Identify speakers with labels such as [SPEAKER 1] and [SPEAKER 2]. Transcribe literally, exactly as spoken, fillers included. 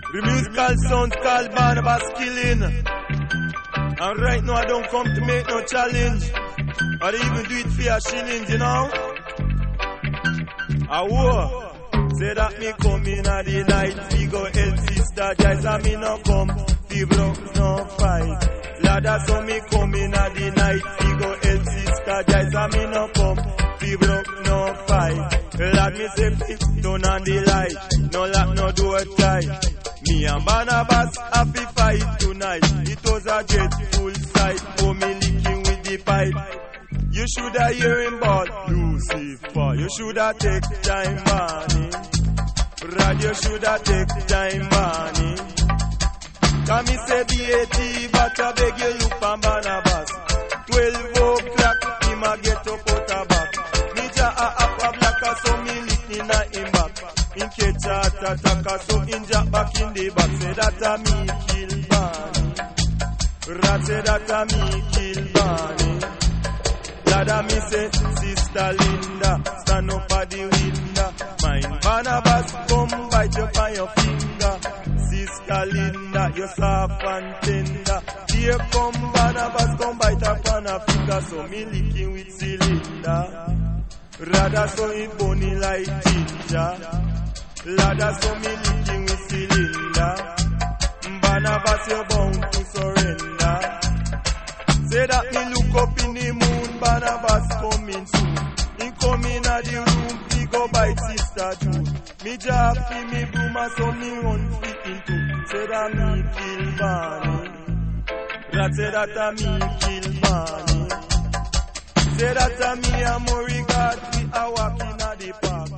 [SPEAKER 1] The musical sound called Barnabas Killing. And right now I don't come to make no challenge. Or even do it for a shilling, you know. I war. Say that me come in at the night. We go help sister guys and me no come. We broke no fight. Ladder so me come in at the night. We go help sister guys and me no come. We broke no fight. Lad me say fix turn on the light. No lock no door tight. Me and Barnabas happy fight tonight. It was a dreadful sight. Oh me licking with the pipe. You shoulda hear him ball Lucifer. You shoulda take time money. Rad you shoulda take time money. Come me say B A T but I beg you look on Barnabas. Twelve o'clock him a get up out a back. Me ja a up a black so me licking a him back. In catch a attack so in jack back in the back. Say that a me kill Barney. Rad say that a me kill Barney. Lada me say, Sister Linda, stand up at the window. Mine Barnabas, come bite you by your finger. Sister Linda, you soft and tender. Here come Barnabas, come bite up on a finger. So me licking with cylinder. Rather so it bunny like ginger. Lada so me licking with cylinder. Barnabas, you're bound to surrender. Say that me look up in the moon, Barnabas coming soon. He come in at the room, he go bite Sister June. Me jaw fi me boomer, so me run fit into. Say that me kill Barney. That say that a me kill Barney. Say that a me a Murray God, we a walk in at the park.